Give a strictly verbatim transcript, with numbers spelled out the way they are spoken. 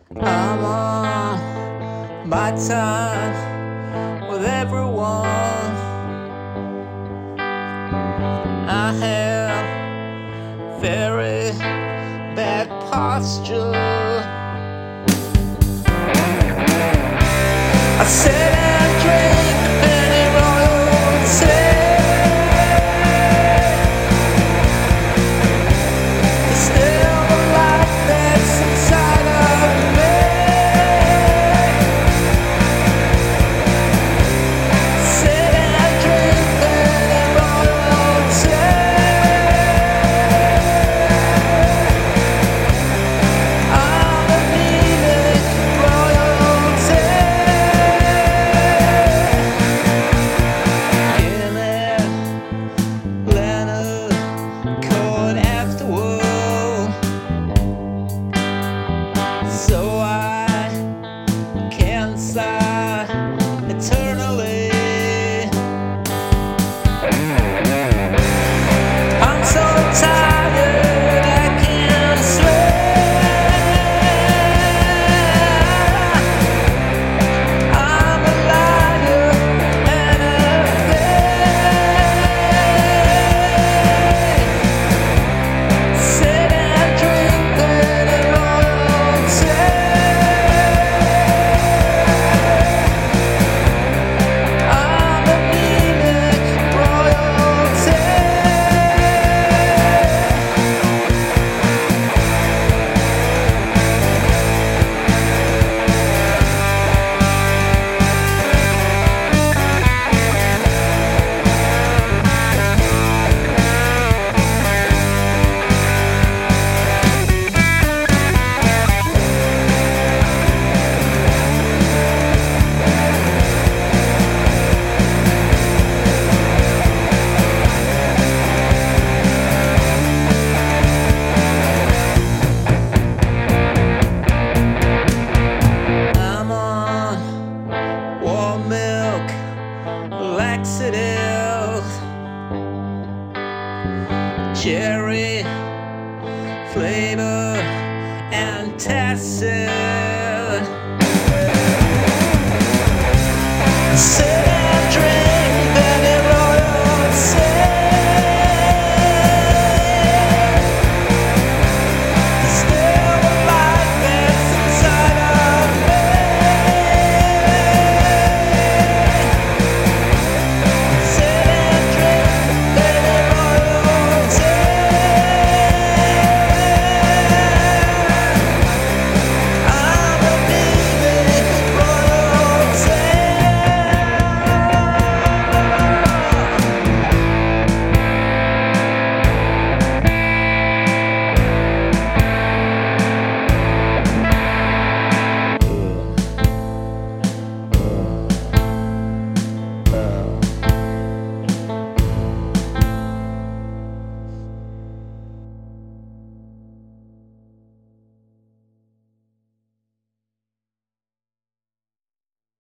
I'm on my time with everyone. I have very bad posture. I sit and drink penny royalty. There's still a light that's inside of me. Sit and drink penny royalty. I'm anemic royalty. Give me Leonard Cohen afterward, so I can sigh eternally. I'm so tired I can't sleep. I'm a liar and a thief. Sit and drink penny royalty. I'm anemic royalty. I'm on warm milk, laxative, cherry flavor, antacid. Sit